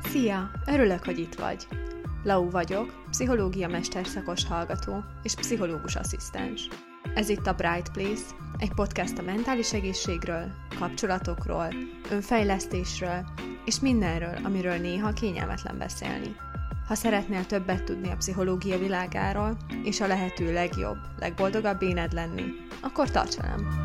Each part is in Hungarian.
Szia! Örülök, hogy itt vagy. Lau vagyok, pszichológia mesterszakos hallgató és pszichológus asszisztens. Ez itt a Bright Place, egy podcast a mentális egészségről, kapcsolatokról, önfejlesztésről és mindenről, amiről néha kényelmetlen beszélni. Ha szeretnél többet tudni a pszichológia világáról, és a lehető legjobb, legboldogabb éned lenni, akkor tarts velem!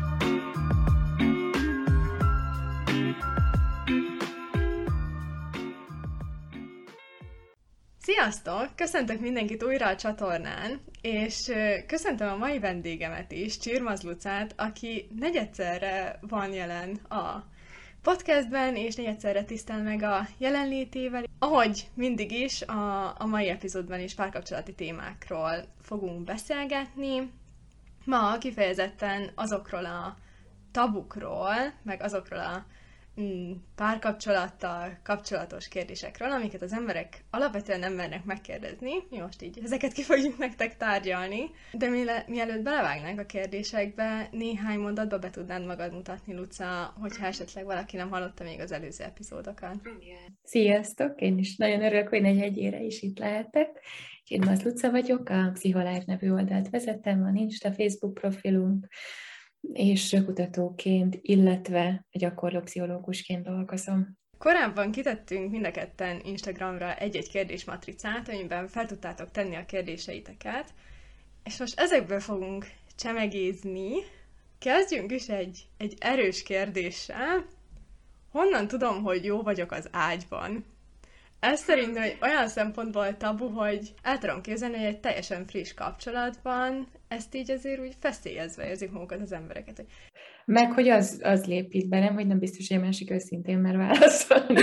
Sziasztok! Köszöntök mindenkit újra a csatornán, és köszöntöm a mai vendégemet is, Csirmaz Lucát, aki negyedszerre van jelen a podcastben, és negyedszerre tisztel meg a jelenlétével. Ahogy mindig is, a mai epizódban is párkapcsolati témákról fogunk beszélgetni. Ma kifejezetten azokról a tabukról, meg azokról a párkapcsolattal kapcsolatos kérdésekről, amiket az emberek alapvetően nem mernek megkérdezni. Mi most így ezeket ki fogjuk nektek tárgyalni. De mielőtt belevágnánk a kérdésekbe, néhány mondatba be tudnád magad mutatni, Luca, hogyha esetleg valaki nem hallotta még az előző epizódokat. Sziasztok! Én is nagyon örülök, hogy egyére is itt lehetek. Én az Luca vagyok, a Pszicholife nevű oldalt vezetem, van Insta, Facebook profilunk, és kutatóként, illetve gyakorló pszichológusként dolgozom. Korábban kitettünk mind a ketten Instagramra egy-egy kérdésmatricát, amiben fel tudtátok tenni a kérdéseiteket, és most ezekből fogunk csemegézni. Kezdjünk is egy erős kérdéssel. Honnan tudom, hogy jó vagyok az ágyban? Ez szerintem egy olyan szempontból tabu, hogy el tudom képzelni, hogy egy teljesen friss kapcsolatban ezt így azért úgy feszélyezve érzik magukat az embereket. Meg, hogy az lép itt be, nem, hogy nem biztos, hogy a másik őszintén mer válaszolni.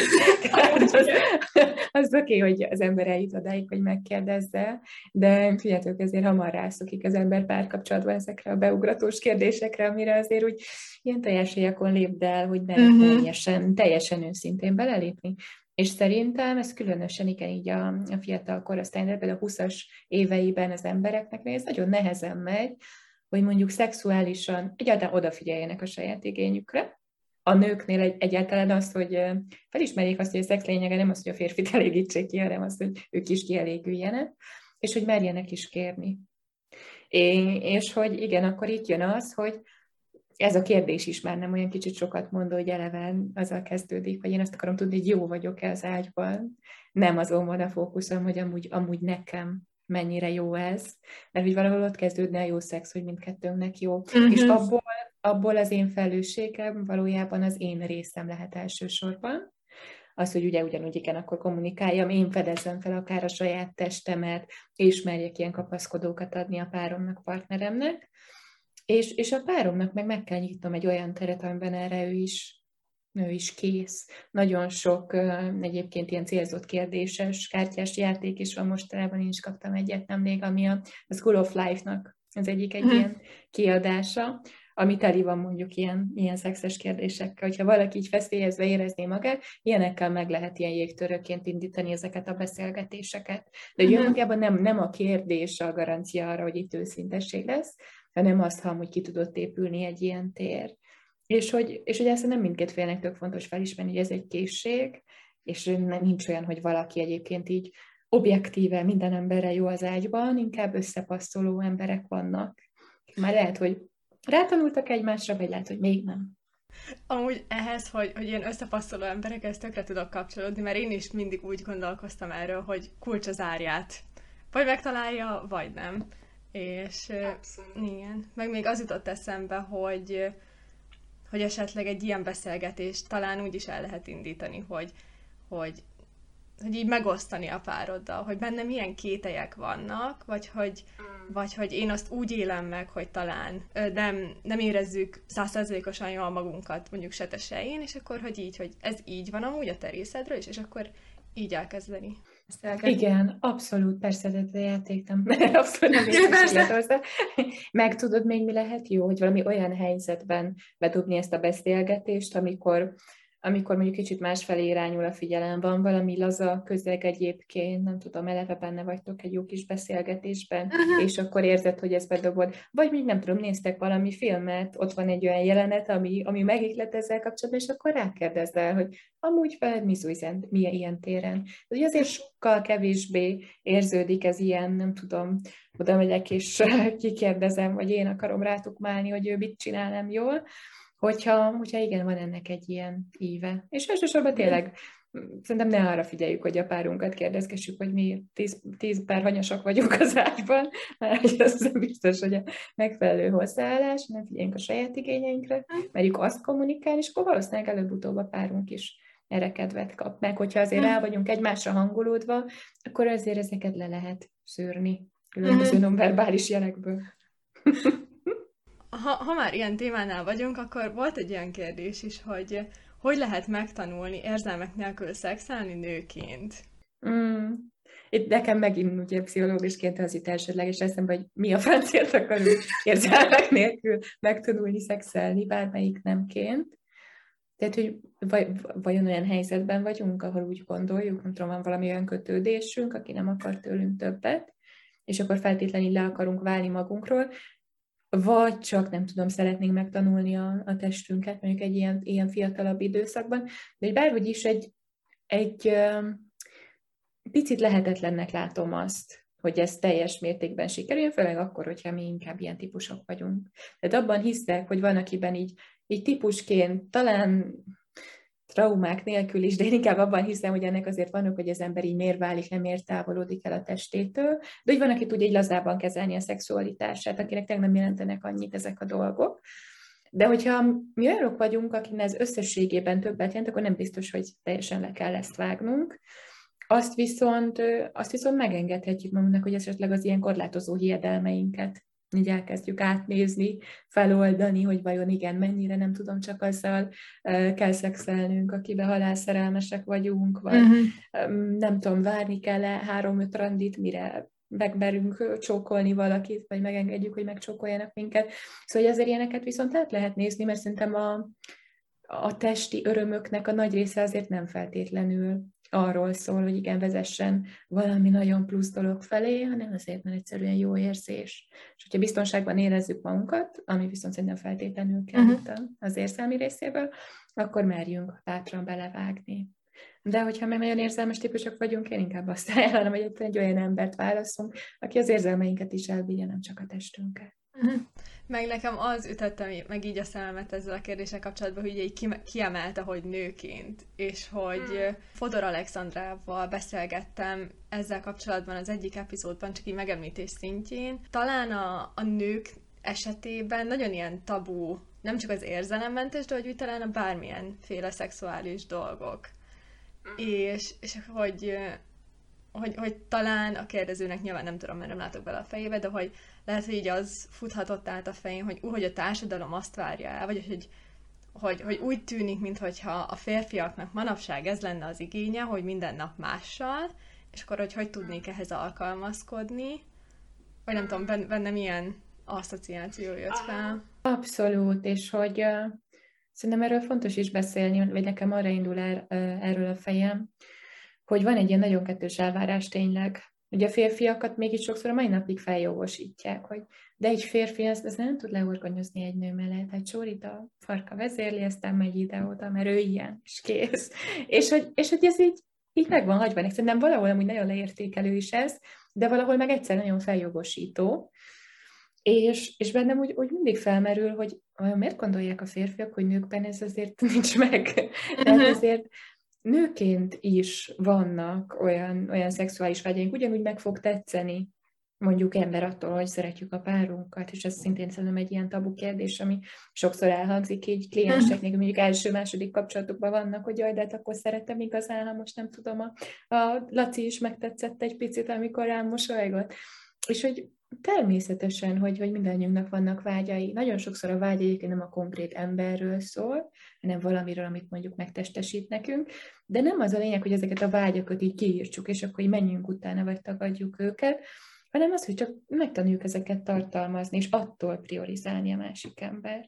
Az oké, hogy az ember eljut odáig, hogy megkérdezze, de figyeljetek, ezért hamar rászokik az ember párkapcsolatban ezekre a beugratós kérdésekre, amire azért úgy ilyen teljességekon lépd el, hogy nem teljesen őszintén belelépni. És szerintem ez különösen igen így a fiatal korosztályban, például a 20-as éveiben az embereknek ez nagyon nehezen megy, hogy mondjuk szexuálisan egyáltalán odafigyeljenek a saját igényükre. A nőknél egyáltalán az, hogy felismerjék azt, hogy a szex lényege nem az, hogy a férfit elégítsék ki, hanem az, hogy ők is kielégüljenek, és hogy merjenek is kérni. És hogy igen, akkor itt jön az, hogy ez a kérdés is már nem olyan kicsit sokat mondó, hogy eleven azzal kezdődik, hogy én azt akarom tudni, hogy jó vagyok-e az ágyban. Nem azon van a fókuszom, hogy amúgy nekem mennyire jó ez, mert hogy valahol ott kezdődne a jó szex, hogy mindkettőnknek jó. Uh-huh. És abból az én felelősségem valójában az én részem lehet elsősorban. Az, hogy ugye ugyanúgy igen, akkor kommunikáljam, én fedezzem fel akár a saját testemet, és merjek ilyen kapaszkodókat adni a páromnak, partneremnek. És a páromnak meg kell nyitnom egy olyan teret, amiben erre ő is kész. Nagyon sok egyébként ilyen célzott kérdéses, kártyás játék is van mostanában, én is kaptam egyet nemrég, ami a School of Life-nak az egyik ilyen kiadása, ami teli van mondjuk ilyen szexes kérdésekkel. Hogyha valaki így feszélyezve érezné magát, ilyenekkel meg lehet ilyen jégtörőként indítani ezeket a beszélgetéseket. De ugye magában nem a kérdés a garancia arra, hogy itt őszintesség lesz, hanem azt, ha amúgy ki tudott épülni egy ilyen tér. És hogy ezt nem mindkét félnek tök fontos felismerni, hogy ez egy készség, és nincs olyan, hogy valaki egyébként így objektíve minden emberre jó az ágyban, inkább összepasszoló emberek vannak. Már lehet, hogy rátanultak egymásra, vagy lehet, hogy még nem. Amúgy ehhez, hogy ilyen összepasszoló emberekhez tökre tudok kapcsolódni, mert én is mindig úgy gondolkoztam erről, hogy kulcs az árját. Vagy megtalálja, vagy nem. És igen, meg még az jutott eszembe, hogy esetleg egy ilyen beszélgetést talán úgy is el lehet indítani, hogy így megosztani a pároddal, hogy bennem milyen kételyek vannak, vagy hogy én azt úgy élem meg, hogy talán nem érezzük 100%-osan jól magunkat, mondjuk se te se én, és akkor, hogy ez így van amúgy a te részedről is, és akkor így elkezdeni. Igen, abszolút, persze, de játék nem, abszolút nem értek hozzá. Meg tudod még mi lehet jó, hogy valami olyan helyzetben bedobni ezt a beszélgetést, amikor amikor mondjuk kicsit másfelé irányul a figyelem, van valami laza közeg egyébként, nem tudom, eleve benne vagytok egy jó kis beszélgetésben, és akkor érzed, hogy ez bedobod. Vagy még nem tudom, néztek valami filmet, ott van egy olyan jelenet, ami megihlet ezzel kapcsolatban, és akkor rákérdezel, hogy amúgy veled mi ilyen téren. Ugye azért sokkal kevésbé érződik ez ilyen, nem tudom, oda megyek és kikérdezem, vagy én akarom rátukmálni, hogy ő mit csinál nem jól, hogyha igen, van ennek egy ilyen íve. És elsősorban tényleg szerintem ne arra figyeljük, hogy a párunkat kérdezgessük, hogy mi 10 pár hanyasak vagyunk az ágyban, mert ez biztos, hogy a megfelelő hozzáállás, nem figyeljünk a saját igényeinkre, merjük azt kommunikálni, és akkor valószínűleg előbb-utóbb a párunk is erre kedvet kap. Meg hogyha azért rá vagyunk egymásra hangolódva, akkor azért ezeket le lehet szűrni különböző nonverbális jelekből. Ha már ilyen témánál vagyunk, akkor volt egy olyan kérdés is, hogy lehet megtanulni érzelmek nélkül szexelni nőként? Itt nekem megint ugye pszichológusként az jut elsődleges eszembe, hogy mi a franciát akarunk érzelmek nélkül megtanulni szexelni bármelyik nemként. Tehát, hogy vajon olyan helyzetben vagyunk, ahol úgy gondoljuk, nem tudom, van valami olyan kötődésünk, aki nem akar tőlünk többet, és akkor feltétlenül le akarunk válni magunkról, vagy csak, nem tudom, szeretnénk megtanulni a testünket, mondjuk egy ilyen fiatalabb időszakban, de hogy bárhogy is egy picit lehetetlennek látom azt, hogy ez teljes mértékben sikerüljön, főleg akkor, hogyha mi inkább ilyen típusok vagyunk. Tehát abban hiszek, hogy van, akiben így típusként talán traumák nélkül is, de én inkább abban hiszem, hogy ennek azért vannak, hogy az ember így miért válik, nem miért távolodik el a testétől, de hogy van, aki tudja így lazában kezelni a szexualitását, akinek tényleg nem jelentenek annyit ezek a dolgok. De hogyha mi olyanok vagyunk, akinek ez összességében többet jelent, akkor nem biztos, hogy teljesen le kell ezt vágnunk. Azt viszont megengedhetjük magunknak, hogy esetleg az ilyen korlátozó hiedelmeinket így elkezdjük átnézni, feloldani, hogy vajon igen, mennyire nem tudom, csak azzal kell szexelnünk, akiben halálszerelmesek vagyunk, vagy nem tudom, várni kell-e 3-5 randit, mire megmerünk csókolni valakit, vagy megengedjük, hogy megcsókoljanak minket. Szóval ezért ilyeneket viszont lehet nézni, mert szerintem a testi örömöknek a nagy része azért nem feltétlenül arról szól, hogy igen, vezessen valami nagyon plusz dolog felé, hanem azért, mert egyszerűen jó érzés. És hogyha biztonságban érezzük magunkat, ami viszont szerintem feltétlenül kell az érzelmi részéből, akkor merjünk bátran belevágni. De hogyha mi nagyon érzelmes típusok vagyunk, én inkább azt ajánlom, hogy egy olyan embert válaszunk, aki az érzelmeinket is elbírja, nem csak a testünket. Meg nekem az ütötte meg így a szememet ezzel a kérdéssel kapcsolatban, hogy így kiemelte, hogy nőként, és hogy Fodor Alexandrával beszélgettem ezzel kapcsolatban az egyik epizódban, csak így megemlítés szintjén. Talán a nők esetében nagyon ilyen tabu, nem csak az érzelemmentes, de hogy talán a bármilyenféle szexuális dolgok. És hogy talán a kérdezőnek nyilván nem tudom, mert nem látok bele a fejébe, de hogy lehet, hogy így az futhatott át a fején, hogy a társadalom azt várja el, vagy hogy úgy tűnik, mintha a férfiaknak manapság ez lenne az igénye, hogy minden nap mással, és akkor hogy tudnék ehhez alkalmazkodni, vagy nem tudom, bennem ilyen asszociáció jött fel. Abszolút, és hogy szerintem erről fontos is beszélni, vagy nekem arra indul erről a fejem, hogy van egy ilyen nagyon kettős elvárás tényleg. Ugye a férfiakat mégis sokszor a mai napig feljogosítják, hogy de egy férfi ezt nem tud leorgonyozni egy nő mellett, egy sórit a farka vezérli, aztán megy ide-oda, mert ő ilyen, és kész. És hogy ez így meg van hagyva. Szerintem valahol amúgy nagyon leértékelő is ez, de valahol meg egyszer nagyon feljogosító. És bennem úgy mindig felmerül, hogy miért gondolják a férfiak, hogy nőkben ez azért nincs meg. Tehát azért nőként is vannak olyan szexuális vágyaink, ugyanúgy meg fog tetszeni mondjuk ember attól, hogy szeretjük a párunkat, és ez szintén szerintem egy ilyen tabu kérdés, ami sokszor elhangzik így klienseknek, mondjuk első-második kapcsolatokban vannak, hogy jaj, de hát akkor szeretem igazán, ha most nem tudom, a Laci is megtetszett egy picit, amikor rám mosolygott. És hogy természetesen, hogy mindannyiunknak vannak vágyai. Nagyon sokszor a vágy egyébként nem a konkrét emberről szól, hanem valamiről, amit mondjuk megtestesít nekünk, de nem az a lényeg, hogy ezeket a vágyakat így kiírtsuk, és akkor így menjünk utána, vagy tagadjuk őket, hanem az, hogy csak megtanuljuk ezeket tartalmazni, és attól priorizálni a másik ember.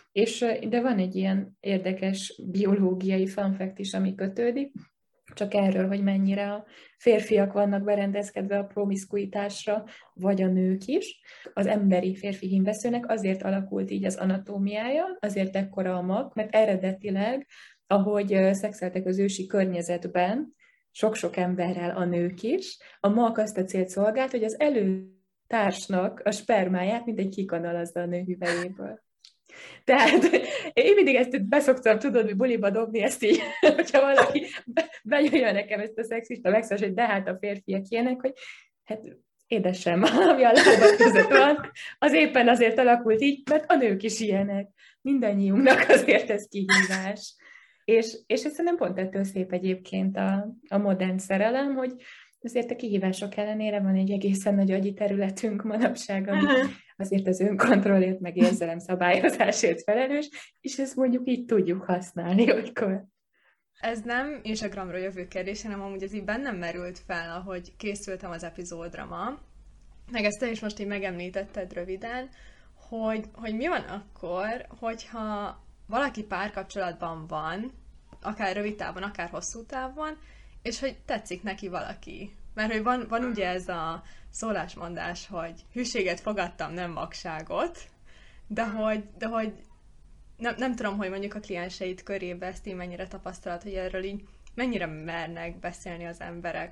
De van egy ilyen érdekes biológiai fun fact is, ami kötődik, csak erről, hogy mennyire a férfiak vannak berendezkedve a promiszkuitásra, vagy a nők is. Az emberi férfi hímveszőnek azért alakult így az anatómiája, azért ekkora a mag, mert eredetileg, ahogy szexeltek az ősi környezetben, sok-sok emberrel a nők is, a mag azt a célt szolgált, hogy az előtársnak a spermáját mindegy kikanalazza a nő hüvelyéből. Tehát én mindig ezt beszoktam, tudod, hogy buliba dobni ezt így, hogyha valaki benyújja nekem ezt a szexista megszólás, hogy de hát a férfiak ilyenek, hogy hát édesem, ami a lábak között van, az éppen azért alakult így, mert a nők is ilyenek. Mindannyiunknak azért ez kihívás. És szerintem pont ettől szép egyébként a modern szerelem, hogy azért a kihívások ellenére van egy egészen nagy agyi területünk manapság, ami azért az önkontrollért, meg érzelemszabályozásért felelős, és ezt mondjuk így tudjuk használni olykor. Ez nem Instagramról jövő kérdés, hanem amúgy ez így bennem merült fel, ahogy készültem az epizódra ma, meg ezt te is most így megemlítetted röviden, hogy mi van akkor, hogyha valaki párkapcsolatban van, akár rövid távon, akár hosszú távon, és hogy tetszik neki valaki. Mert hogy van ugye ez a szólásmondás, hogy hűséget fogadtam, nem vakságot, de hogy nem tudom, hogy mondjuk a klienseid körébe ezt így mennyire tapasztalat, hogy erről így mennyire mernek beszélni az emberek,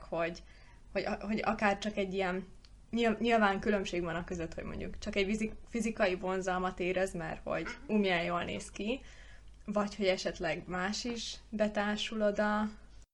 hogy akár csak egy ilyen, nyilván különbség van a között, hogy mondjuk csak egy fizikai vonzalmat érez, mert hogy milyen jól néz ki, vagy hogy esetleg más is betársul oda.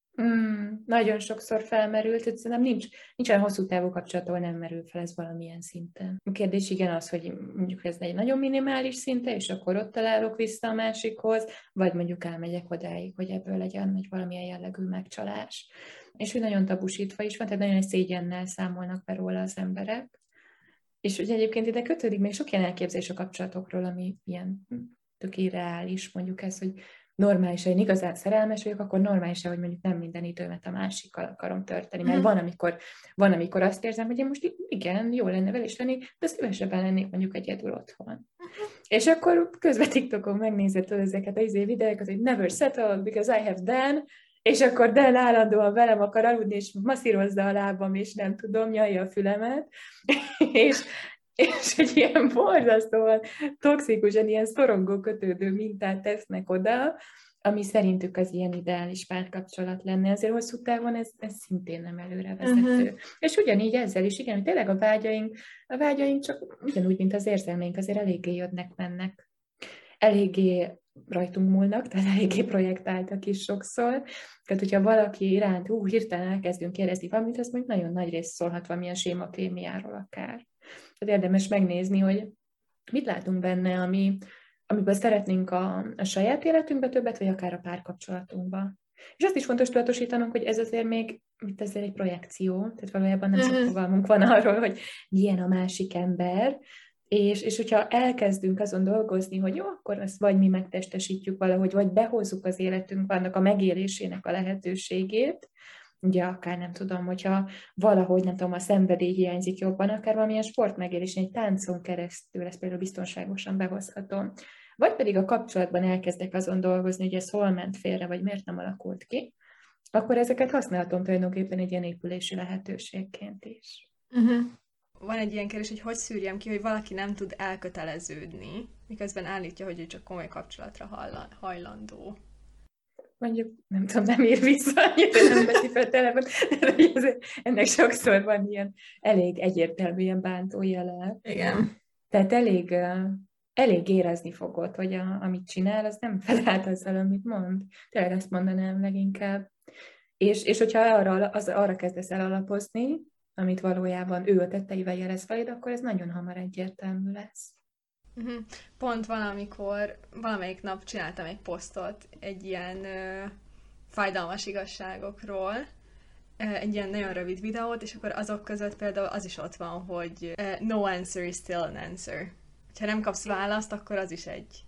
Nagyon sokszor felmerült, hogy szerintem nincs olyan hosszú távú kapcsolat, ahol nem merül fel ez valamilyen szinten. A kérdés igen az, hogy mondjuk ez egy nagyon minimális szinte, és akkor ott találok vissza a másikhoz, vagy mondjuk elmegyek odáig, hogy ebből legyen egy valamilyen jellegű megcsalás. És hogy nagyon tabusítva is van, tehát nagyon egy szégyennel számolnak be róla az emberek. És ugye egyébként ide kötődik még sok ilyen elképzelés a kapcsolatokról, ami ilyen tök irreális, mondjuk ez, hogy normális, hogy én igazán szerelmes vagyok, akkor normális, hogy mondjuk nem minden időmet a másikkal akarom tölteni. Mert van, amikor azt érzem, hogy én most igen, jó lenne vele is lenni, de szívesebben lennék mondjuk egyedül otthon. És akkor közben TikTokon megnézed ezeket az videókat, hogy never settle because I have Dan, és akkor Dan állandóan velem akar aludni, és masszírozza a lábam, és nem tudom, nyalja a fülemet. És egy ilyen borzasztóan toxikusan, ilyen szorongó kötődő mintát tesznek oda, ami szerintük az ilyen ideális párkapcsolat lenne. Azért hosszú távon ez szintén nem előrevezető. És ugyanígy ezzel is, igen, hogy tényleg a vágyaink csak ugyanúgy, mint az érzelmeink, azért eléggé jönnek-mennek. Eléggé rajtunk múlnak, tehát eléggé projektáltak is sokszor. Tehát, hogyha valaki iránt hirtelen elkezdünk érezni valamit, az mondjuk nagyon nagy rész szólhat valamilyen sémakémiáról akár. Tehát érdemes megnézni, hogy mit látunk benne, amiből szeretnénk a saját életünkbe többet, vagy akár a párkapcsolatunkba. És azt is fontos tudatosítanunk, hogy ez azért még ezért egy projekció, tehát valójában nem sok fogalmunk van arról, hogy milyen a másik ember, és hogyha elkezdünk azon dolgozni, hogy jó, akkor ezt vagy mi megtestesítjük valahogy, vagy behozzuk az életünkbe annak a megélésének a lehetőségét, ugye akár nem tudom, hogyha valahogy nem tudom, a szenvedély hiányzik jobban, akár valamilyen sportmegélés, egy táncon keresztül ezt például biztonságosan behozhatom. Vagy pedig a kapcsolatban elkezdek azon dolgozni, hogy ez hol ment félre, vagy miért nem alakult ki, akkor ezeket használhatom tulajdonképpen egy ilyen épülési lehetőségként is. Van egy ilyen kérdés, hogy szűrjem ki, hogy valaki nem tud elköteleződni, miközben állítja, hogy ő csak komoly kapcsolatra hajlandó. Mondjuk, nem tudom, nem ír vissza, annyira nem veszi fel a telefon, de ennek sokszor van ilyen elég egyértelmű ilyen bántó jele. Igen. Tehát elég érezni fogod, hogy amit csinál, az nem felelt azzal, amit mond. Tényleg ezt mondanám leginkább. És hogyha arra kezdesz el alapozni, amit valójában ő a tetteivel jelez feléd, akkor ez nagyon hamar egyértelmű lesz. Pont valamelyik nap csináltam egy posztot egy ilyen fájdalmas igazságokról, egy ilyen nagyon rövid videót, és akkor azok között például az is ott van, hogy no answer is still an answer. Ha nem kapsz választ, akkor az is egy...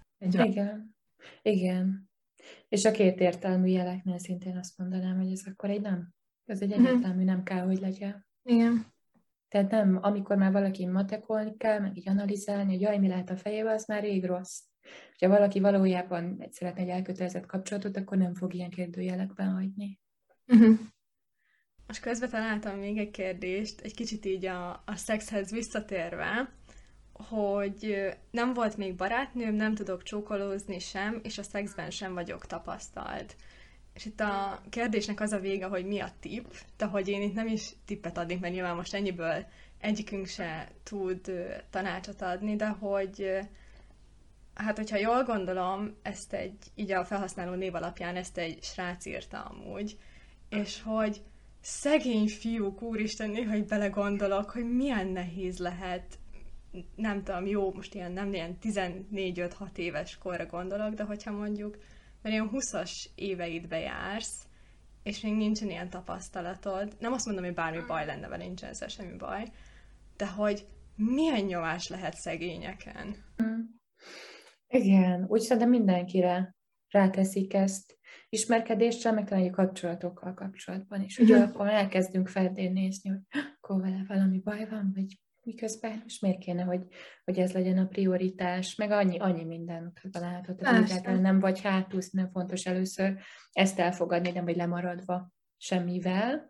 Igen. És a kétértelmű jeleknél szintén azt mondanám, hogy ez akkor egy nem. Ez egy egyértelmű nem kell, hogy legyen. Igen. Tehát nem, amikor már valaki matekolni kell, meg így analizálni, hogy jaj, mi lehet a fejében, az már rég rossz. Ha valaki valójában szeretne egy elkötelezett kapcsolatot, akkor nem fog ilyen kérdőjelekben hagyni. Uh-huh. Most közben találtam még egy kérdést, egy kicsit így a szexhez visszatérve, hogy nem volt még barátnőm, nem tudok csókolózni sem, és a szexben sem vagyok tapasztalt. És itt a kérdésnek az a vége, hogy mi a tipp, de hogy én itt nem is tippet adnék, mert nyilván most ennyiből egyikünk se tud tanácsot adni, de hogy hát, hogyha jól gondolom, ezt így a felhasználó név alapján ezt egy srác írta amúgy, és hogy szegény fiúk, úristen, néha így belegondolok, hogy milyen nehéz lehet, nem tudom, jó, most nem ilyen 14-5-6 éves korra gondolok, de hogyha mondjuk, mert ilyen 20-as éveidbe jársz, és még nincsen ilyen tapasztalatod, nem azt mondom, hogy bármi baj lenne vele, nincsen ezzel semmi baj, de hogy milyen nyomás lehet szegényeken. Igen, úgy szerintem mindenkire ráteszik ezt ismerkedéssel, meg talán a kapcsolatokkal kapcsolatban is. Ugye akkor elkezdünk feldén nézni, hogy akkor vele valami baj van, vagy miközben, és miért kéne, hogy ez legyen a prioritás, meg annyi minden található. Tehát nem vagy hátul, nem fontos először ezt elfogadni, nem vagy lemaradva semmivel.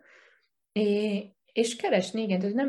És keresni, igen, tehát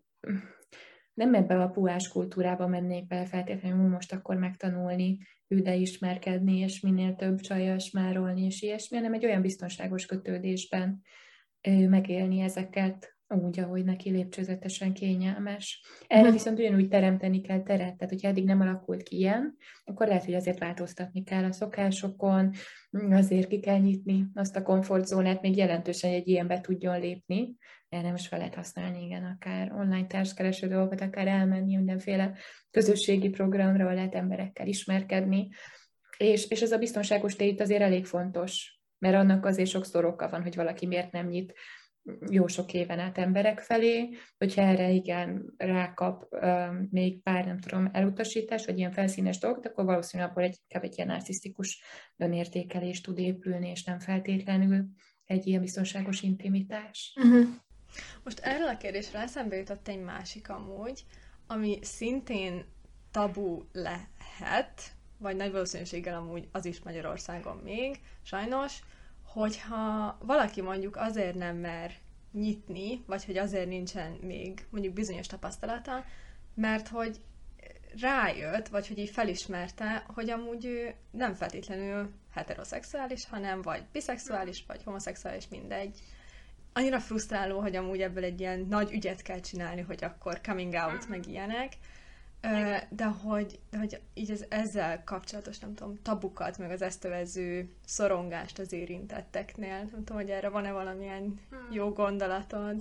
nem ebbe a puhás kultúrába mennék bele feltétlenül, most akkor megtanulni, de ismerkedni, és minél több csajjal smárolni, és ilyesmi, hanem egy olyan biztonságos kötődésben megélni ezeket úgy, ahogy neki lépcsőzetesen kényelmes. Erre viszont ugyanúgy teremteni kell teret, tehát hogyha eddig nem alakult ki ilyen, akkor lehet, hogy azért változtatni kell a szokásokon, azért ki kell nyitni azt a komfortzónát, még jelentősen egy ilyenbe tudjon lépni. Erre most fel lehet használni, igen, akár online társkereső dolgokat, akár elmenni mindenféle közösségi programra, ahol lehet emberekkel ismerkedni. És ez a biztonságos tét azért elég fontos, mert annak azért sokszor oka van, hogy valaki miért nem nyit jó sok éven át emberek felé, hogyha erre igen rákap még pár, nem tudom, elutasítás, vagy ilyen felszínes dolgot, akkor valószínűleg abból egy ilyen narcisztikus önértékelés tud épülni, és nem feltétlenül egy ilyen biztonságos intimitás. Most erről a kérdésről eszembe jutott egy másik amúgy, ami szintén tabu lehet, vagy nagy valószínűséggel amúgy az is Magyarországon még, sajnos, hogyha valaki mondjuk azért nem mer nyitni, vagy hogy azért nincsen még mondjuk bizonyos tapasztalata, mert hogy rájött, vagy hogy így felismerte, hogy amúgy ő nem feltétlenül heteroszexuális, hanem vagy biszexuális, vagy homoszexuális, mindegy. Annyira frusztráló, hogy amúgy ebből egy ilyen nagy ügyet kell csinálni, hogy akkor coming out, meg ilyenek. De hogy így ezzel kapcsolatos, nem tudom, tabukat, meg az ezt övező szorongást az érintetteknél. Nem tudom, hogy erre van-e valamilyen jó gondolatod?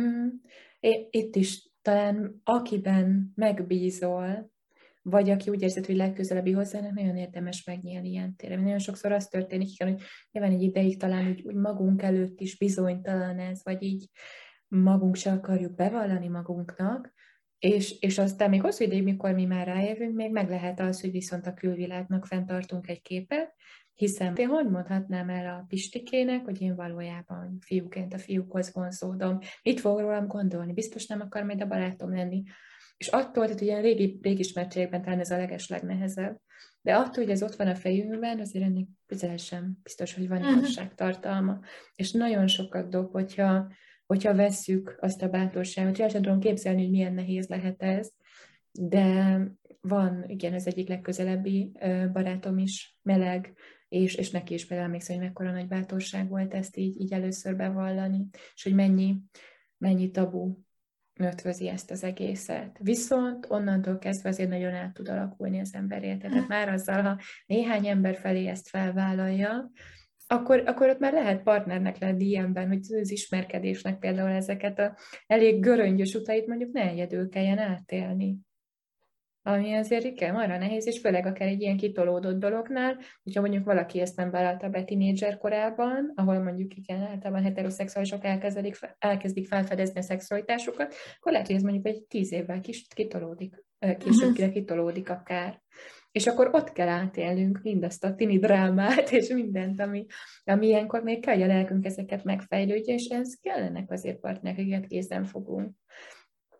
Itt is talán akiben megbízol, vagy aki úgy érzed, hogy legközelebbi hozzának, nagyon érdemes megnyílni ilyen téren. Nagyon sokszor az történik, hogy nyilván egy ideig talán úgy magunk előtt is bizonytalan ez, vagy így magunk se akarjuk bevallani magunknak, és aztán még hosszú ideig, mikor mi már rájövünk, még meg lehet az, hogy viszont a külvilágnak fenntartunk egy képet, hiszen én hogy mondhatnám el a Pistikének, hogy én valójában fiúként a fiúkhoz vonzódom. Mit fog rólam gondolni? Biztos nem akar majd a barátom lenni. És attól, hogy ilyen régi ismertségekben talán ez a legnehezebb, de attól, hogy ez ott van a fejünkben, azért ennek közel sem biztos, hogy van igazságtartalma. És nagyon sokat dob, hogyha vesszük azt a bátorságot. El sem tudom képzelni, hogy milyen nehéz lehet ez, de van, igen, az egyik legközelebbi barátom is meleg, és neki is például emlékszem, hogy mekkora nagy bátorság volt ezt így először bevallani, és hogy mennyi tabu ötvözi ezt az egészet. Viszont onnantól kezdve azért nagyon át tud alakulni az ember élete. Tehát már azzal, ha néhány ember felé ezt felvállalja, akkor ott már lehet partnernek lenni ilyenben, hogy az ismerkedésnek például ezeket a elég göröngyös utait mondjuk ne egyedül kelljen átélni. Ami azért igen, arra nehéz, és főleg akár egy ilyen kitolódott dolognál, hogyha mondjuk valaki ezt nem vállalta be tínédzser korában, ahol mondjuk igen, általában heteroszexuálisok elkezdik felfedezni a szexualitásukat, akkor lehet, hogy ez mondjuk egy 10 évvel kitolódik, később kitolódik akár. És akkor ott kell átélnünk mindazt a tini drámát, és mindent, ami ilyenkor még kell, hogy a lelkünk ezeket megfejlődje, és ez kellenek azért partnereket kézen fogunk.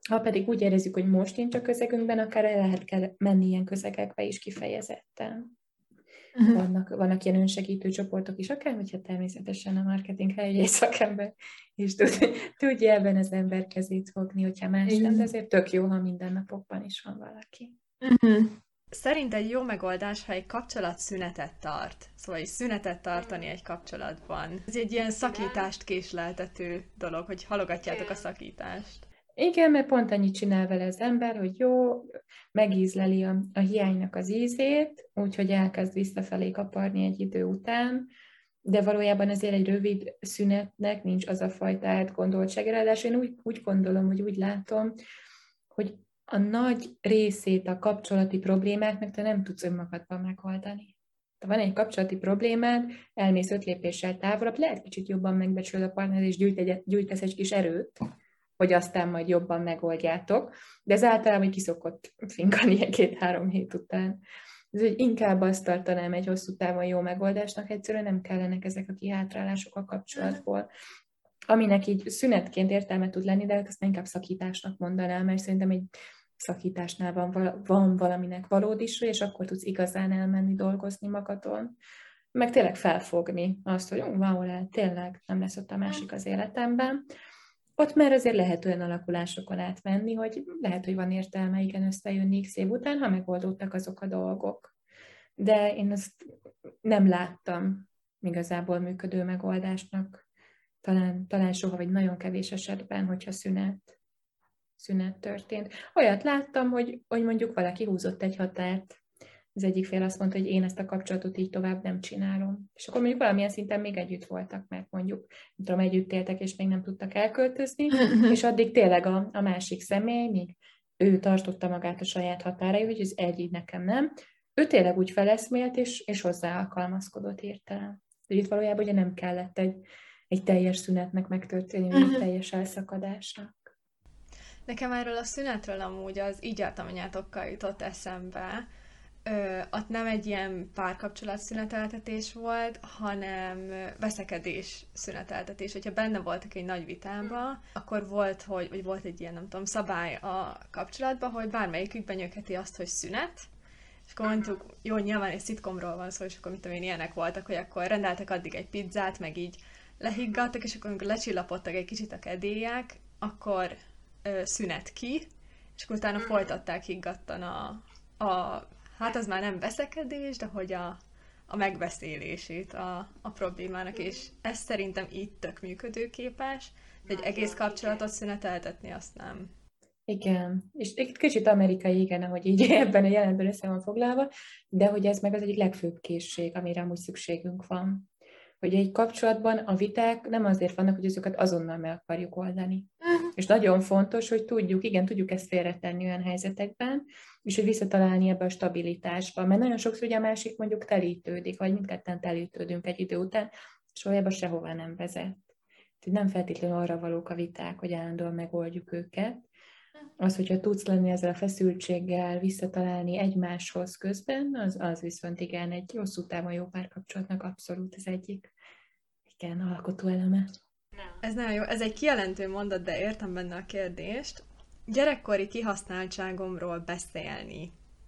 Ha pedig úgy érezzük, hogy most nincs a közegünkben, akár el lehet menni ilyen közegekbe is kifejezetten. Vannak ilyen önsegítő csoportok is, akár, hogyha természetesen a marketing egy szakember, és tudja ebben az ember kezét fogni, hogyha más nem, de azért tök jó, ha mindennapokban is van valaki. Szerint egy jó megoldás, ha egy kapcsolat szünetet tart. Szóval egy szünetet tartani egy kapcsolatban. Ez egy ilyen szakítást késleltető dolog, hogy halogatjátok a szakítást. Igen, mert pont annyit csinál vele az ember, hogy jó, megízleli a hiánynak az ízét, úgyhogy elkezd visszafelé kaparni egy idő után, de valójában azért egy rövid szünetnek nincs az a fajta átgondoltság. Ráadásul én úgy gondolom, hogy úgy látom, hogy a nagy részét a kapcsolati problémáknak te nem tudsz önmagadban megoldani. Ha van egy kapcsolati problémád, elmész 5 lépéssel távolabb, lehet kicsit jobban megbecsülöd a partnered, és gyűjtesz egy kis erőt, hogy aztán majd jobban megoldjátok, de ez általában ki szokott finkani ilyen 2-3 hét után. Úgyhogy inkább azt tartanám egy hosszú távon jó megoldásnak, egyszerűen nem kellenek ezek a kihátrálások a kapcsolatból. Aminek így szünetként értelme tud lenni, de azt inkább szakításnak mondanám, mert szerintem egy szakításnál van valaminek valódisra, és akkor tudsz igazán elmenni dolgozni magadon. Meg tényleg felfogni azt, hogy wow, tényleg nem lesz ott a másik az életemben. Ott már azért lehet olyan alakulásokon átmenni, hogy lehet, hogy van értelme igen összejönni x év után, ha megoldódtak azok a dolgok. De én azt nem láttam igazából működő megoldásnak. Talán soha, vagy nagyon kevés esetben, hogyha szünet történt. Olyat láttam, hogy mondjuk valaki húzott egy határt. Az egyik fél azt mondta, hogy én ezt a kapcsolatot így tovább nem csinálom. És akkor mondjuk valamilyen szinten még együtt voltak, mert mondjuk, nem tudom, együtt éltek, és még nem tudtak elköltözni, és addig tényleg a másik személy, még ő tartotta magát a saját határai, hogy ez így nekem nem. Ő tényleg úgy feleszmélt, és hozzá alkalmazkodott hirtelen. Itt valójában ugye nem kellett egy teljes szünetnek megtörténni, vagy egy teljes elszakadásnak. Nekem erről a szünetről amúgy az így jártam anyátokkal jutott eszembe. Ott nem egy ilyen párkapcsolat szüneteltetés volt, hanem veszekedés szüneteltetés. Hogyha benne voltak egy nagy vitába, akkor volt, vagy volt egy ilyen, nem tudom, szabály a kapcsolatban, hogy bármelyikük benyögheti azt, hogy szünet, és akkor mondtuk, jó, nyilván egy szitkomról van szó, és akkor mit tudom én, ilyenek voltak, hogy akkor rendeltek addig egy pizzát, meg így lehiggadtak, és akkor amikor lecsillapodtak egy kicsit a kedélyek, akkor szünet ki, és akkor utána folytatták higgadtan hát az már nem veszekedés, de hogy a megbeszélését a problémának, és ez szerintem itt tök működőképes, de egy egész kapcsolatot szüneteltetni azt nem. Igen, és egy kicsit amerikai, igen, ahogy így ebben a jelenben össze van foglalva, de hogy ez meg az egyik legfőbb készség, amire amúgy szükségünk van. Hogy egy kapcsolatban a viták nem azért vannak, hogy azokat azonnal meg akarjuk oldani. És nagyon fontos, hogy tudjuk ezt félretenni olyan helyzetekben, és hogy visszatalálni ebbe a stabilitásba. Mert nagyon sokszor ugye a másik mondjuk telítődik, vagy mindketten telítődünk egy idő után, és valójában sehová nem vezet. Tehát nem feltétlenül arra valók a viták, hogy állandóan megoldjuk őket. Az, hogyha tudsz lenni ezzel a feszültséggel, visszatalálni egymáshoz közben, az viszont igen, egy hosszú távon jó párkapcsolatnak abszolút az egyik alkotó eleme. Ez nagyon jó. Ez egy kijelentő mondat, de értem benne a kérdést. Gyerekkori kihasználtságomról beszélni.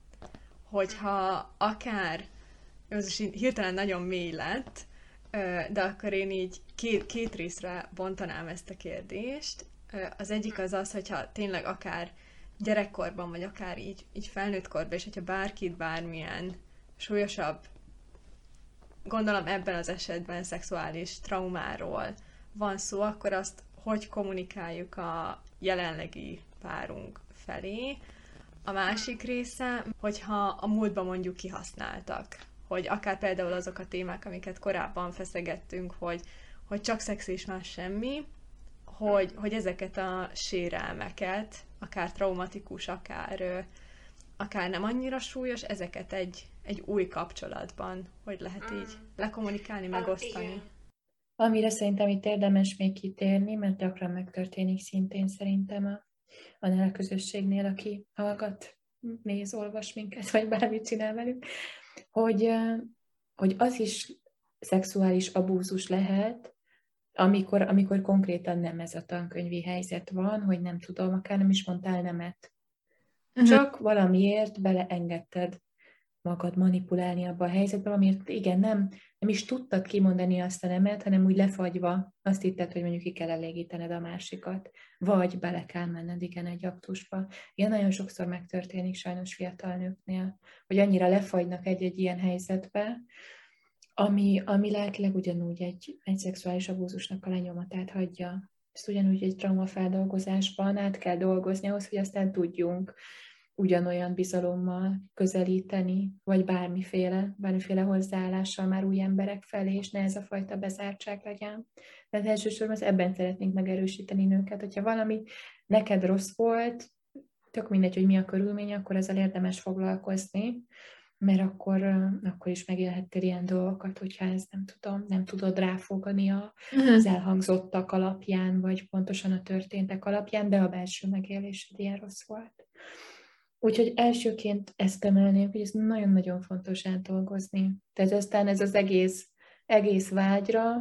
Hogyha akár, ez hirtelen nagyon mély lett, de akkor én így két részre bontanám ezt a kérdést. Az egyik az, hogyha tényleg akár gyerekkorban, vagy akár így felnőtt korban, és hogyha bárkit bármilyen súlyosabb, gondolom ebben az esetben szexuális traumáról van szó, akkor azt hogy kommunikáljuk a jelenlegi párunk felé. A másik része, hogyha a múltban mondjuk kihasználtak, hogy akár például azok a témák, amiket korábban feszegettünk, hogy csak szex és más semmi, hogy ezeket a sérelmeket, akár traumatikus, akár nem annyira súlyos, ezeket egy új kapcsolatban, hogy lehet így lekommunikálni, megosztani. Amire szerintem itt érdemes még kitérni, mert gyakran megtörténik szintén szerintem annál a közösségnél, aki hallgat, néz, olvas minket, vagy bármit csinál velünk, hogy az is szexuális abúzus lehet, amikor konkrétan nem ez a tankönyvi helyzet van, hogy nem tudom, akár nem is mondtál nemet. Csak valamiért beleengedted magad manipulálni abba a helyzetbe, amiért igen, nem is tudtad kimondani azt a nemet, hanem úgy lefagyva azt hitted, hogy mondjuk ki kell elégítened a másikat, vagy bele kell menned igen egy aktusba. Igen, nagyon sokszor megtörténik sajnos fiatal nőknél, hogy annyira lefagynak egy ilyen helyzetbe, ami lehetőleg ugyanúgy egy szexuális abúzusnak a lenyomatát hagyja. Ezt ugyanúgy egy traumafeldolgozásban át kell dolgozni ahhoz, hogy aztán tudjunk ugyanolyan bizalommal közelíteni, vagy bármiféle hozzáállással már új emberek felé, és ne ez a fajta bezártság legyen. Tehát elsősorban ebben szeretnénk megerősíteni nőket, hogyha valami neked rossz volt, tök mindegy, hogy mi a körülmény, akkor ezzel érdemes foglalkozni, mert akkor is megélhettél ilyen dolgokat, hogyha ezt nem tudod ráfogni az elhangzottak alapján, vagy pontosan a történtek alapján, de a belső megélésed ilyen rossz volt. Úgyhogy elsőként ezt emelném, hogy ez nagyon-nagyon fontos átdolgozni. Tehát aztán ez az egész vágyra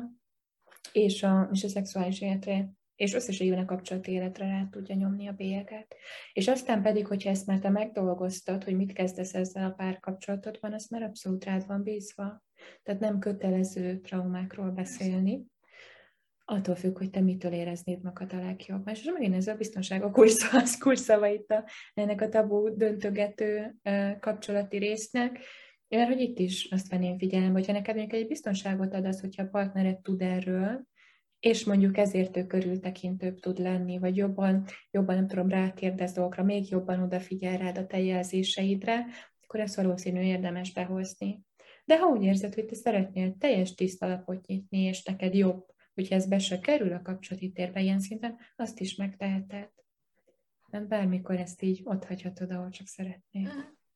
és a szexuális életre, és összességében a kapcsolati életre rá tudja nyomni a bélyeget. És aztán pedig, hogyha ezt már te megdolgoztad, hogy mit kezdesz ezzel a párkapcsolatodban, az már abszolút rád van bízva. Tehát nem kötelező traumákról beszélni, attól függ, hogy te mitől éreznéd magad a legjobban. És megint ez a biztonság a kulcsszava itt ennek a tabu döntögető kapcsolati résznek, mert hogy itt is azt venném figyelembe, hogyha neked mondjuk egy biztonságot ad az, hogyha a partnered tud erről, és mondjuk ezért ő körültekintőbb tud lenni, vagy jobban nem tudom, rákérdez dolgokra, még jobban odafigyel rád a te jelzéseidre, akkor ezt valószínű érdemes behozni. De ha úgy érzed, hogy te szeretnél teljes tiszta lapot nyitni, és neked jobb, hogyha ez be se kerül a kapcsolati térbe ilyen szinten, azt is megteheted. Nem bármikor ezt így otthagyhatod, ahol csak szeretnél.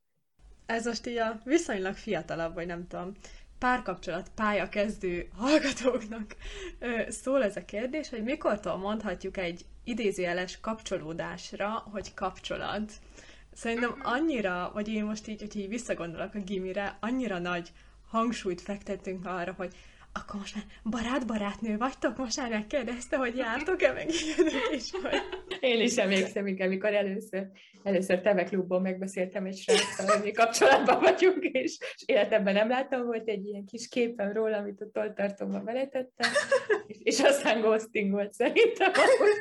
Ez most így a viszonylag fiatalabb, vagy nem tudom, párkapcsolat, pályakezdő hallgatóknak szól ez a kérdés, hogy mikortól mondhatjuk egy idézőjeles kapcsolódásra, hogy kapcsolat. Szerintem annyira, vagy én most így, hogy így visszagondolok a gimire, annyira nagy hangsúlyt fektettünk arra, hogy akkor most már barátnő vagytok? Most már megkérdezte, hogy jártok-e meg ilyenek is, vagy... Én is emlékszem, amikor először Teveklubban megbeszéltem egy sráccal, hogy mi kapcsolatban vagyunk, és életemben nem láttam, volt egy ilyen kis képem róla, amit a tolltartóba beletettem, és aztán ghosting volt szerintem.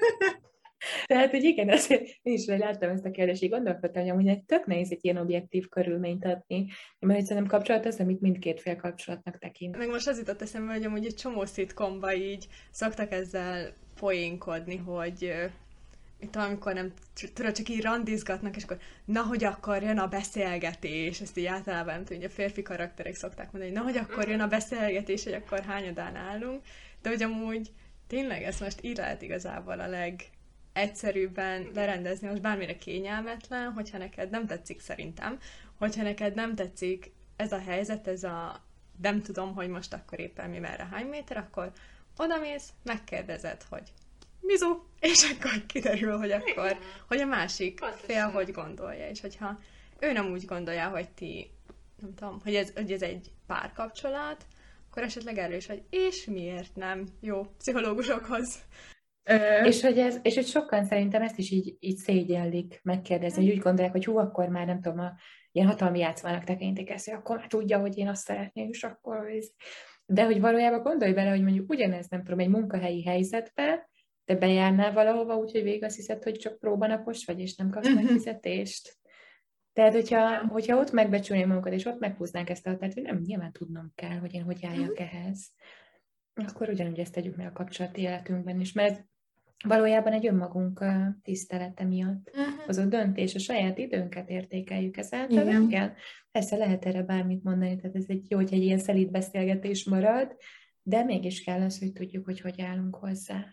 Tehát, hogy igen, én is láttam ezt a kérdést, így gondolkodtam, hogy amúgy tök nehéz egy ilyen objektív körülményt adni, mert szerintem kapcsolat az, amit mindkét fél kapcsolatnak tekint. Meg most az jutott eszembe, hogy amúgy egy csomó szitkomba így szoktak ezzel poénkodni, hogy itt amikor nem tudod, csak így randizgatnak, és akkor na, hogy akkor jön a beszélgetés, ezt így általában nem tudom, hogy a férfi karakterek szokták mondani, hogy na, hogy akkor jön a beszélgetés, hogy akkor hányadán állunk, de hogy amúgy tényleg ezt most így lehet igazából a legegyszerűbben lerendezni, most bármire kényelmetlen, hogyha neked nem tetszik szerintem, hogyha neked nem tetszik ez a helyzet, ez a nem tudom, hogy most akkor éppen mi merre hány méter, akkor odamész, megkérdezed, hogy mizu, és akkor kiderül, hogy a másik fél hogy gondolja, és hogyha ő nem úgy gondolja, hogy ti, nem tudom, hogy ez egy párkapcsolat, akkor esetleg erről is, hogy és miért nem jó pszichológusokhoz. És hogy sokan szerintem ezt is így szégyellik megkérdezni, hogy úgy gondolják, hogy akkor már nem tudom, ilyen hatalmi játszmának tekintik ezt, hogy akkor már tudja, hogy én azt szeretném, és akkor ez. De hogy valójában gondolj bele, hogy mondjuk ugyanez, nem tudom, egy munkahelyi helyzetbe, te bejárnál valahova, úgyhogy végig azt hiszed, hogy csak próbanapos vagy, és nem kapsz megfizetést. Tehát, hogyha ott megbecsülném magunkat, és ott meghúznánk ezt a határt, hogy nem, nyilván tudnom kell, hogy én hogy álljak ehhez, akkor ugyanúgy ezt tegyük meg a kapcsolati életünkben is, mert valójában egy önmagunk tisztelete miatt hozott döntés, a saját időnket értékeljük ezáltal. Igen, persze lehet erre bármit mondani, tehát ez egy jó, hogy egy ilyen szelíd beszélgetés marad, de mégis kell az, hogy tudjuk, hogy állunk hozzá.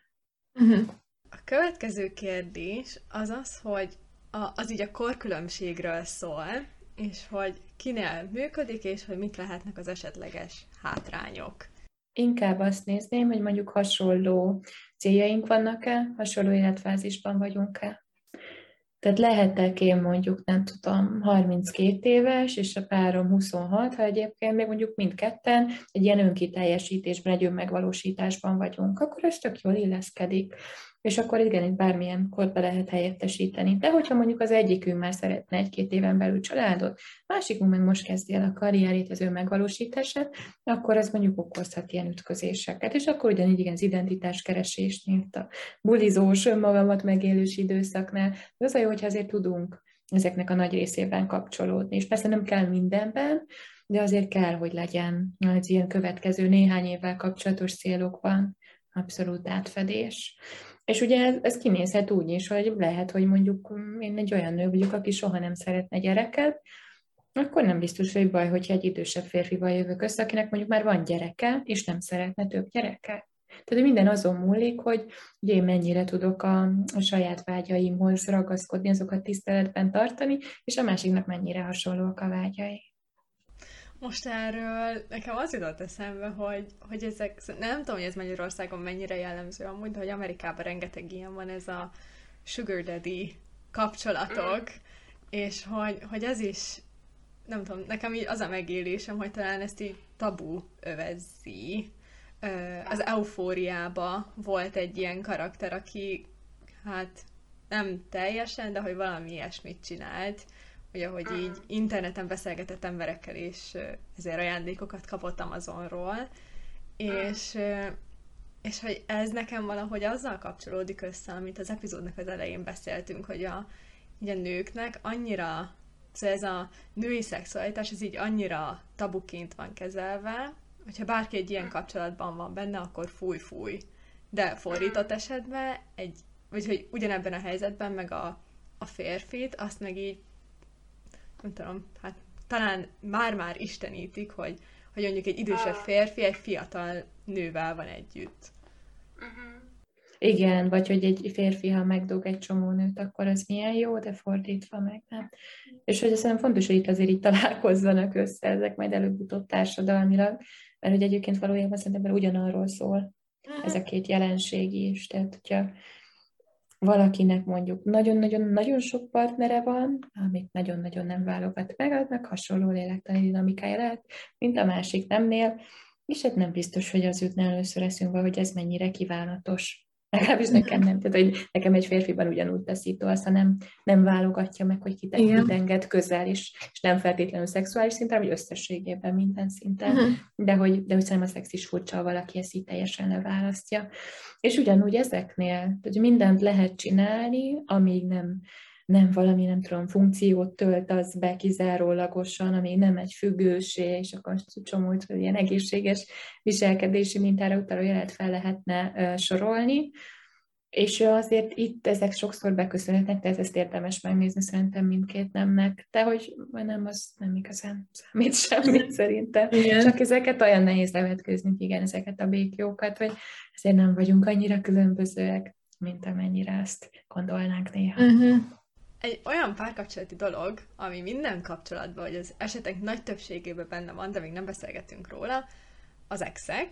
A következő kérdés az, hogy az így a korkülönbségről szól, és hogy kinél működik, és hogy mit lehetnek az esetleges hátrányok. Inkább azt nézném, hogy mondjuk hasonló céljaink vannak-e, hasonló életfázisban vagyunk-e. Tehát lehetek én mondjuk, nem tudom, 32 éves, és a párom 26, ha egyébként még mondjuk mindketten egy ilyen önkiteljesítésben, egy önmegvalósításban vagyunk, akkor ez tök jól illeszkedik. És akkor igen, itt bármilyen korba lehet helyettesíteni. De hogyha mondjuk az egyikünk már szeretne 1-2 éven belül családot, másikunk meg most kezdi el a karrierét, az önmegvalósítását, akkor ez mondjuk okozhat ilyen ütközéseket. És akkor ugyanígy igen, az identitáskeresésnél, itt a bulizós, önmagamat megélős időszaknál, de az a jó, hogyha azért tudunk ezeknek a nagy részében kapcsolódni. És persze nem kell mindenben, de azért kell, hogy legyen az ilyen következő néhány évvel kapcsolatos célokban abszolút átfedés. És ugye ez kinézhet úgy is, hogy lehet, hogy mondjuk én egy olyan nő vagyok, aki soha nem szeretne gyereket, akkor nem biztos, hogy baj, hogyha egy idősebb férfival jövök össze, akinek mondjuk már van gyereke, és nem szeretne több gyereket. Tehát hogy minden azon múlik, hogy ugye én mennyire tudok a saját vágyaimhoz ragaszkodni, azokat tiszteletben tartani, és a másiknak mennyire hasonlóak a vágyai. Most erről nekem az jutott eszembe, hogy ezek, nem tudom, hogy ez Magyarországon mennyire jellemző amúgy, de hogy Amerikában rengeteg ilyen van, ez a sugar daddy kapcsolatok, és hogy ez is, nem tudom, nekem így az a megélésem, hogy talán ezt így tabu övezzi. Az Eufóriába volt egy ilyen karakter, aki hát nem teljesen, de hogy valami ilyesmit csinált, hogy ahogy így interneten beszélgetett emberekkel, és ezért ajándékokat kapott Amazonról, és hogy ez nekem valahogy azzal kapcsolódik össze, amit az epizódnak az elején beszéltünk, hogy a nőknek annyira, szóval ez a női szexualitás, ez így annyira tabuként van kezelve, hogyha bárki egy ilyen kapcsolatban van benne, akkor fúj-fúj. De fordított esetben, vagy hogy ugyanebben a helyzetben meg a férfit, azt meg így, nem tudom, hát talán már-már istenítik, hogy mondjuk egy idősebb férfi egy fiatal nővel van együtt. Igen, vagy hogy egy férfi, ha megdug egy csomó nőt, akkor az milyen jó, de fordítva meg nem. És hogy szerintem fontos, hogy itt azért így találkozzanak össze ezek majd előbb-utóbb társadalmilag, mert hogy egyébként valójában szerintem ugyanarról szól ez a két jelenség is. Tehát, hogyha valakinek mondjuk nagyon-nagyon-nagyon sok partnere van, amit nagyon-nagyon nem válogat meg, aznak hasonló lélektani dinamikája lehet, mint a másik nemnél, és hát nem biztos, hogy az jutna először eszünkbe, hogy ez mennyire kívánatos. Legalábbis nekem nem. Tehát, hogy nekem egy férfiban ugyanúgy taszító az, ha nem válogatja meg, hogy kit enged közel, és nem feltétlenül szexuális szinten, vagy összességében minden szinten. De hogy szerintem a szex is furcsa, ha valaki ezt így teljesen leválasztja. És ugyanúgy ezeknél, hogy mindent lehet csinálni, amíg nem valami, nem tudom, funkciót tölt az be kizárólagosan, amíg nem egy függőség, és akkor csomót ilyen egészséges viselkedési mintára utaló jelet fel lehetne sorolni. És azért itt ezek sokszor beköszönhetnek, tehát ezt érdemes megnézni szerintem mindkét nemnek. De hogy nem, az nem igazán számít semmit szerintem. Igen. Csak ezeket olyan nehéz levetkőzni, igen, ezeket a békjókat, hogy azért nem vagyunk annyira különbözőek, mint amennyire azt gondolnánk néha. Egy olyan párkapcsolati dolog, ami minden kapcsolatban, vagy az esetek nagy többségében benne van, de még nem beszélgetünk róla, az exek.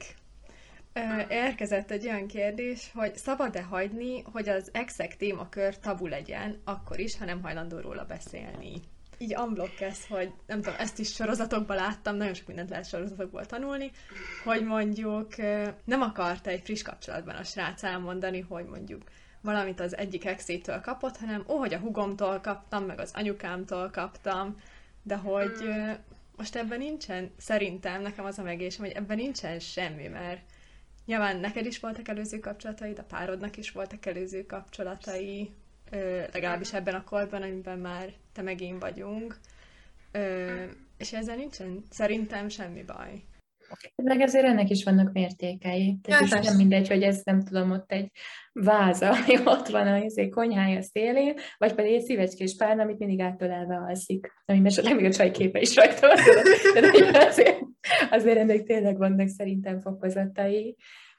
Érkezett egy olyan kérdés, hogy szabad-e hagyni, hogy az exek témakör tabu legyen, akkor is, ha nem hajlandó róla beszélni. Így unblock ez, hogy nem tudom, ezt is sorozatokban láttam, nagyon sok mindent lehet sorozatokból tanulni, hogy mondjuk nem akarta egy friss kapcsolatban a srác elmondani, hogy mondjuk valamit az egyik exétől kapott, hanem hogy a hugomtól kaptam, meg az anyukámtól kaptam, de hogy most ebben nincsen, szerintem nekem az a megélésem, hogy ebben nincsen semmi, mert nyilván neked is voltak előző kapcsolataid, a párodnak is voltak előző kapcsolatai, legalábbis ebben a korban, amiben már te meg én vagyunk, és ezzel nincsen szerintem semmi baj. Meg azért ennek is vannak mértékei. Tehát is nem mindegy, hogy ez nem tudom, ott egy váza, ami ott van a konyhája szélén, vagy pedig egy szívecskés párna, amit mindig átölelve alszik. Amiben esetleg még a csajképe is rajta van. De azért ennek tényleg vannak szerintem fokozatai.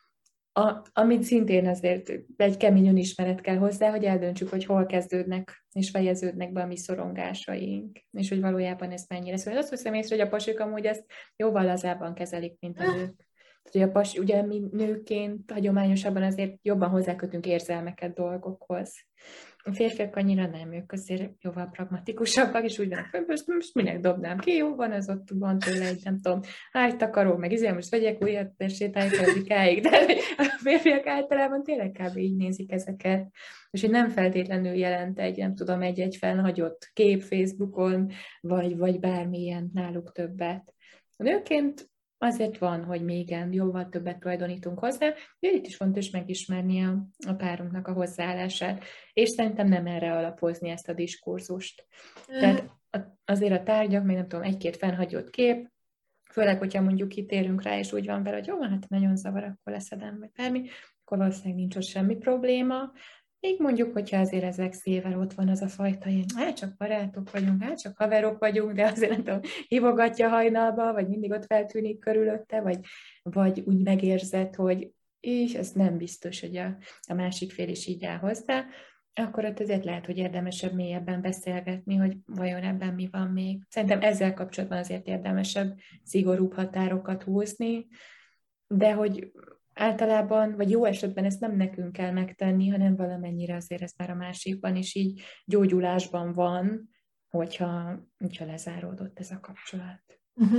Amit szintén azért egy kemény önismeret kell hozzá, hogy eldöntsük, hogy hol kezdődnek és fejeződnek be a mi szorongásaink, és hogy valójában ez mennyire. Szóval azt hiszem észre, hogy a pasik amúgy ezt jóval lazábban kezelik, mint a nők. Tehát, ugye mi nőként hagyományosabban azért jobban hozzákötünk érzelmeket dolgokhoz. A férfiak annyira nem, ők azért jóval pragmatikusabbak, és úgy vannak, hogy most minek dobnám ki, jó van, ez ott van tőle egy, nem tudom, ágytakaró, meg most vegyek újat, sétáljuk el Bikáig, de a férfiak általában tényleg kb. Így nézik ezeket, és hogy nem feltétlenül jelent egy, nem tudom, egy fennhagyott kép Facebookon, vagy bármilyen náluk többet. A nőként azért van, hogy még igen, jóval többet tulajdonítunk hozzá, de itt is fontos megismerni a párunknak a hozzáállását, és szerintem nem erre alapozni ezt a diskurzust. Tehát azért a tárgyak, még nem tudom, egy-két fennhagyott kép, főleg, hogyha mondjuk kitérünk rá, és úgy van vele, hogy jó, hát nagyon zavar, akkor leszedem, vagy bármi, akkor valószínűleg nincs ott semmi probléma. Még mondjuk, hogyha azért ezek szével ott van az a fajta, ilyen, hát csak barátok vagyunk, hát csak haverok vagyunk, de azért nem tudom, hívogatja hajnalba, vagy mindig ott feltűnik körülötte, vagy úgy megérzed, hogy és ez nem biztos, hogy a másik fél is így áll hozzá, akkor ott azért lehet, hogy érdemesebb mélyebben beszélgetni, hogy vajon ebben mi van még. Szerintem ezzel kapcsolatban azért érdemesebb szigorúbb határokat húzni, de hogy általában, vagy jó esetben ezt nem nekünk kell megtenni, hanem valamennyire azért ez már a másikban is így gyógyulásban van, hogyha lezáródott ez a kapcsolat.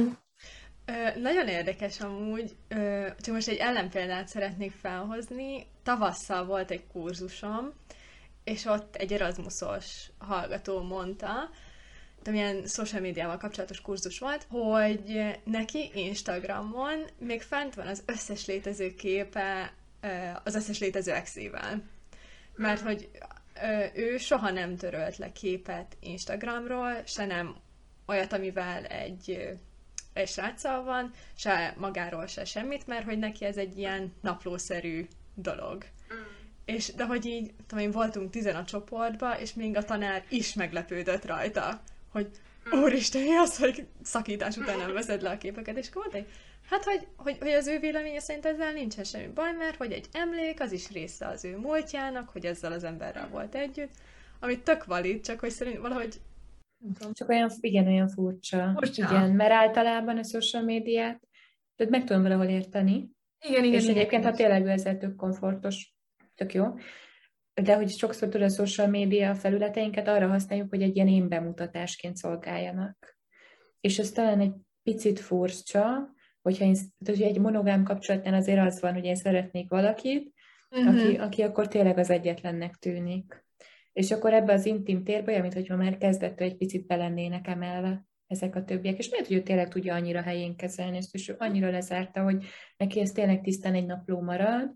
Nagyon érdekes amúgy, csak most egy ellenpéldát szeretnék felhozni. Tavasszal volt egy kurzusom, és ott egy Erasmusos hallgató mondta, amilyen social médiával kapcsolatos kurzus volt, hogy neki Instagramon még fent van az összes létező képe az összes létező exével. Mert hogy ő soha nem törölt le képet Instagramról, se nem olyat, amivel egy sráccal van, se magáról, se semmit, mert hogy neki ez egy ilyen naplószerű dolog. De hogy így, tudom én, voltunk 10 a csoportba, és még a tanár is meglepődött rajta, hogy úristen, mi az, hogy szakítás után nem veszed le a képeket, és akkor mondta, hát, hogy az ő véleménye szerint ezzel nincsen semmi baj, mert hogy egy emlék, az is része az ő múltjának, hogy ezzel az emberrel volt együtt, amit tök valid, csak hogy szerint valahogy csak olyan furcsa. Igen, mert általában a social médiát, tehát meg tudom valahol érteni. Igen. És egyébként, ha tényleg ezzel tök komfortos, tök jó. De hogy sokszor tud a social média felületeinket arra használjuk, hogy egy ilyen én bemutatásként szolgáljanak. És ez talán egy picit furcsa, hogyha egy monogám kapcsolatnál azért az van, hogy én szeretnék valakit, aki akkor tényleg az egyetlennek tűnik. És akkor ebbe az intim térbe, olyan, mintha már kezdettől egy picit be lennének emelve ezek a többiek. És miért, hogy ő tényleg tudja annyira helyén kezelni ezt, és ő annyira lezárta, hogy neki ez tényleg tisztán egy napló marad,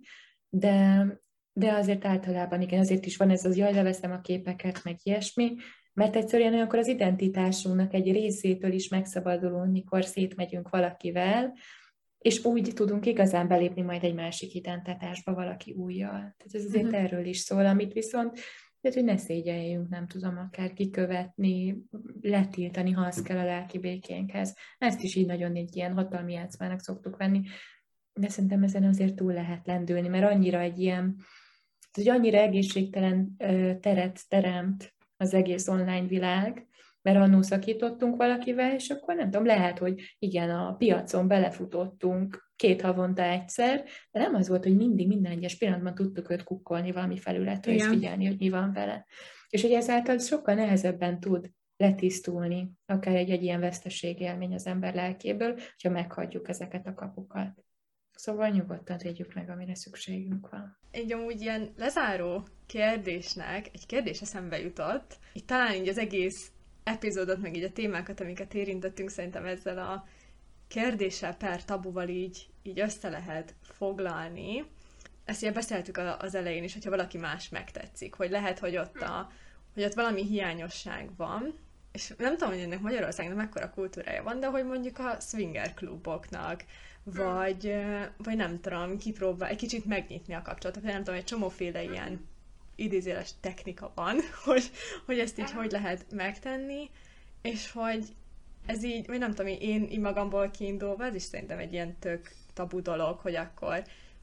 de azért általában igen, azért is van ez az, jaj, leveszem a képeket, meg ilyesmi, mert egyszerűen olyankor az identitásunknak egy részétől is megszabadulunk, mikor szétmegyünk valakivel, és úgy tudunk igazán belépni majd egy másik identitásba valaki újjal. Tehát ez azért erről is szól, amit viszont, hogy ne szégyeljünk, nem tudom, akár kikövetni, letiltani, ha az kell a lelki békénkhez. Ezt is így nagyon egy ilyen hatalmi játszmának szoktuk venni, de szerintem ezen azért túl lehet lendülni, mert annyira egy ilyen, hogy annyira egészségtelen teret teremt az egész online világ, mert annól szakítottunk valakivel, és akkor nem tudom, lehet, hogy igen, a piacon belefutottunk 2 havonta egyszer, de nem az volt, hogy mindig minden egyes pillanatban tudtuk őt kukkolni valami felületre, és figyelni, hogy mi van vele. És hogy ezáltal sokkal nehezebben tud letisztulni, akár egy ilyen veszteségélmény az ember lelkéből, hogyha meghagyjuk ezeket a kapukat. Szóval nyugodtan tegyük meg, amire szükségünk van. Egy amúgy ilyen lezáró kérdésnek egy kérdés eszembe jutott. Itt talán így az egész epizódot, meg így a témákat, amiket érintettünk, szerintem ezzel a kérdéssel per tabuval így össze lehet foglalni. Ezt ugye beszéltük az elején is, hogyha valaki más megtetszik, hogy lehet, hogy ott valami hiányosság van, és nem tudom, hogy ennek Magyarországnak mekkora kultúrája van, de hogy mondjuk a swinger kluboknak, vagy nem tudom, kipróbál, egy kicsit megnyitni a kapcsolatot, nem tudom, egy csomóféle ilyen idézéles technika van, hogy ezt így hogy lehet megtenni, és hogy ez így, vagy nem tudom, én így magamból kiindulva, ez is szerintem egy ilyen tök tabu dolog, hogy akkor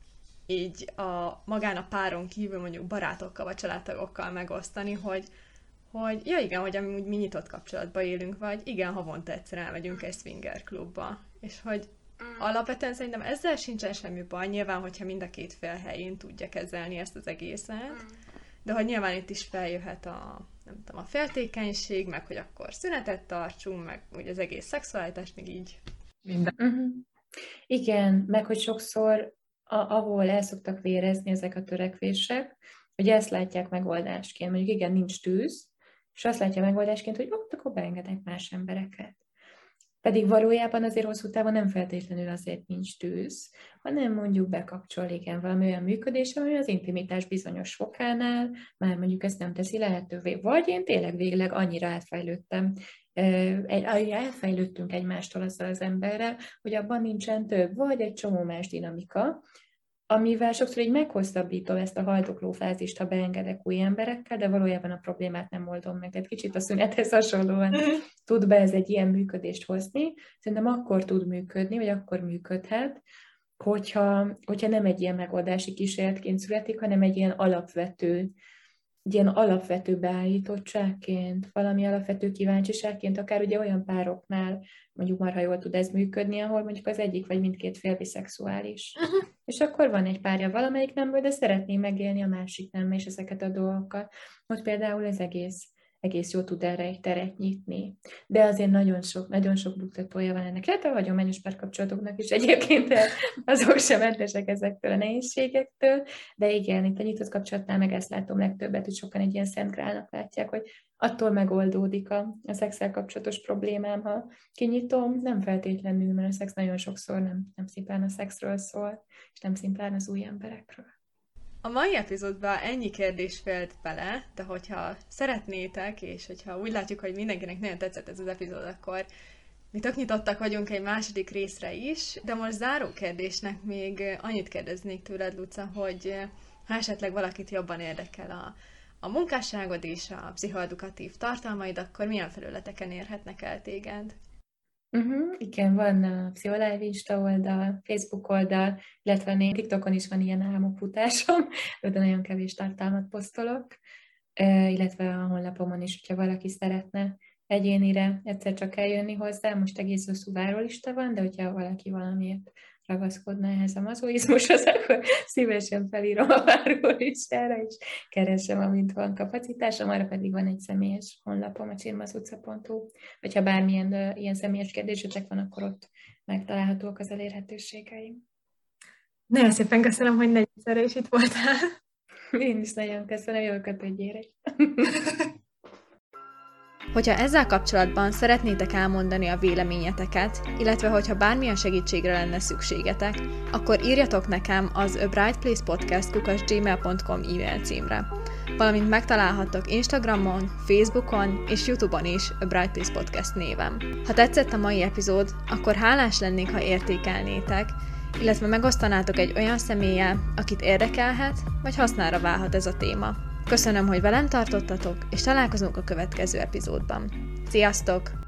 így magán a páron kívül mondjuk barátokkal vagy családtagokkal megosztani, hogy ja igen, hogy amúgy mi nyitott kapcsolatban élünk, vagy igen, havonta egyszer elmegyünk egy swinger klubba, és hogy alapvetően szerintem ezzel sincsen semmi baj, nyilván, hogyha mind a két fél helyén tudja kezelni ezt az egészet, de hogy nyilván itt is feljöhet a féltékenység, meg hogy akkor szünetet tartsunk, meg úgy az egész szexualitás, meg így minden. Uh-huh. Igen, meg hogy sokszor, ahol el szoktak vérezni ezek a törekvések, hogy ezt látják megoldásként. Mondjuk igen, nincs tűz, és azt látja megoldásként, hogy akkor beengedek más embereket. Pedig valójában azért hosszú távon nem feltétlenül azért nincs tűz, hanem mondjuk bekapcsol, igen, valami olyan működés, ami az intimitás bizonyos fokánál már mondjuk ezt nem teszi lehetővé. Vagy én tényleg végleg annyira elfejlődtünk egymástól azzal az emberrel, hogy abban nincsen több, vagy egy csomó más dinamika, amivel sokszor így meghosszabbítom ezt a haldokló fázist, ha beengedek új emberekkel, de valójában a problémát nem oldom meg. Tehát kicsit a szünethez hasonlóan tud be ez egy ilyen működést hozni. Szerintem akkor tud működni, vagy akkor működhet, hogyha nem egy ilyen megoldási kísérletként születik, hanem egy ilyen alapvető beállítottságként, valami alapvető kíváncsiságként, akár ugye olyan pároknál, mondjuk marha jól tud ez működni, ahol mondjuk az egyik vagy mindkét fél biszexuális. És akkor van egy párja valamelyik nemből, de szeretné megélni a másik nem, és ezeket a dolgokat. Ott például ez egész jól tud erre egy teret nyitni. De azért nagyon sok buktatója van ennek. Hát a hagyományos párkapcsolatoknak is egyébként azok sem mentesek ezektől a nehézségektől, de igen, itt a nyitott kapcsolatnál meg ezt látom legtöbbet, hogy sokan egy ilyen szent grálnak látják, hogy attól megoldódik a szexszel kapcsolatos problémám, ha kinyitom, nem feltétlenül, mert a szex nagyon sokszor nem szimplán a szexről szól, és nem szimplán az új emberekről. A mai epizódban ennyi kérdés félt bele, de hogyha szeretnétek, és hogyha úgy látjuk, hogy mindenkinek nagyon tetszett ez az epizód, akkor mi tök nyitottak vagyunk egy második részre is, de most záró kérdésnek még annyit kérdeznék tőled, Luca, hogy ha esetleg valakit jobban érdekel a munkásságod és a pszichoedukatív tartalmaid, akkor milyen felületeken érhetnek el téged? Igen, van a Pszicholive Insta oldal, Facebook oldal, illetve TikTokon is van ilyen álmokfutásom, de nagyon kevés tartalmat posztolok, illetve a honlapomon is, hogyha valaki szeretne egyénire egyszer csak eljönni hozzá, most egész hosszú várólista van, de hogyha valaki valamiért ragaszkodna ehhez a mazoizmushoz, akkor szívesen felírom a várólistára, és keresem, amint van kapacitásom, arra pedig van egy személyes honlapom, a csirmaszutca.hu, hogyha bármilyen ilyen személyes kérdésetek van, akkor ott megtalálhatók az elérhetőségeim. Nagyon szépen köszönöm, hogy negyedszerre is itt voltál. Én is nagyon köszönöm, jól kötődjére. Hogyha ezzel kapcsolatban szeretnétek elmondani a véleményeteket, illetve hogyha bármilyen segítségre lenne szükségetek, akkor írjatok nekem az abrightplacepodcast@gmail.com e-mail címre. Valamint megtalálhattok Instagramon, Facebookon és YouTube-on is a Bright Place Podcast néven. Ha tetszett a mai epizód, akkor hálás lennék, ha értékelnétek, illetve megosztanátok egy olyan személlyel, akit érdekelhet, vagy hasznára válhat ez a téma. Köszönöm, hogy velem tartottatok, és találkozunk a következő epizódban. Sziasztok!